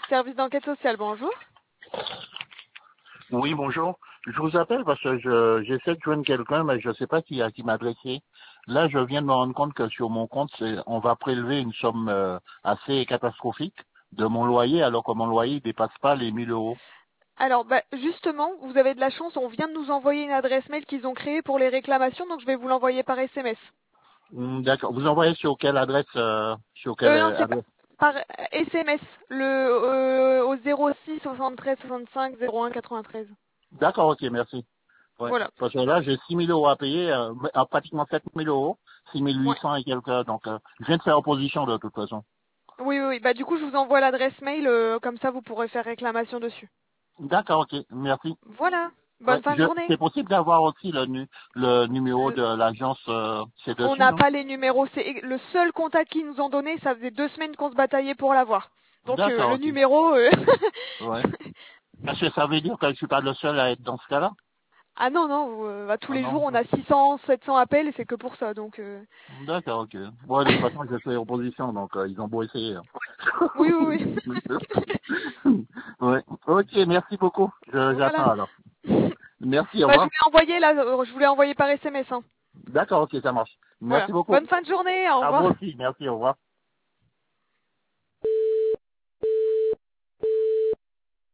Service d'enquête sociale, bonjour. Oui, bonjour. Je vous appelle parce que j'essaie de joindre quelqu'un, mais je ne sais pas à qui m'adresser. Là, je viens de me rendre compte que sur mon compte, on va prélever une somme assez catastrophique de mon loyer, alors que mon loyer ne dépasse pas les 1 000 euros. Alors, justement, vous avez de la chance, on vient de nous envoyer une adresse mail qu'ils ont créée pour les réclamations, donc je vais vous l'envoyer par SMS. D'accord. Vous envoyez sur quelle adresse sur quelle Non, c'est adresse? par SMS, au 06 73 65 01 93. D'accord, ok, merci. Ouais. Voilà. Parce que là, j'ai 6 000 euros à payer, pratiquement 7 000 euros, Ouais. 6 800 et quelques. Donc, je viens de faire opposition de toute façon. Oui, oui, oui. Du coup, je vous envoie l'adresse mail, comme ça vous pourrez faire réclamation dessus. D'accord, ok, merci. Voilà. Bonne Ouais, fin de journée. c'est possible d'avoir aussi le numéro Le- de l'agence, c'est On dessus, n'a non? pas les numéros, c'est le seul contact qu'ils nous ont donné, ça faisait 2 semaines qu'on se bataillait pour l'avoir. Donc D'accord, le ok. numéro, Ouais. Parce que ça veut dire que je suis pas le seul à être dans ce cas-là? ah non, non, tous Ah les jours non. on a 600, 700 appels et c'est que pour ça. Donc D'accord, ok. Bon, de toute façon, je fais opposition, donc ils ont beau essayer, hein. oui, oui, oui. Ouais. Ok, merci beaucoup. Voilà. J'attends alors. Merci, au Je revoir. vous l'ai envoyé là, je vous l'ai envoyé par SMS. Hein. D'accord, ok, ça marche. Voilà. Merci beaucoup. Bonne fin de journée, au À vous revoir. aussi, merci, au revoir.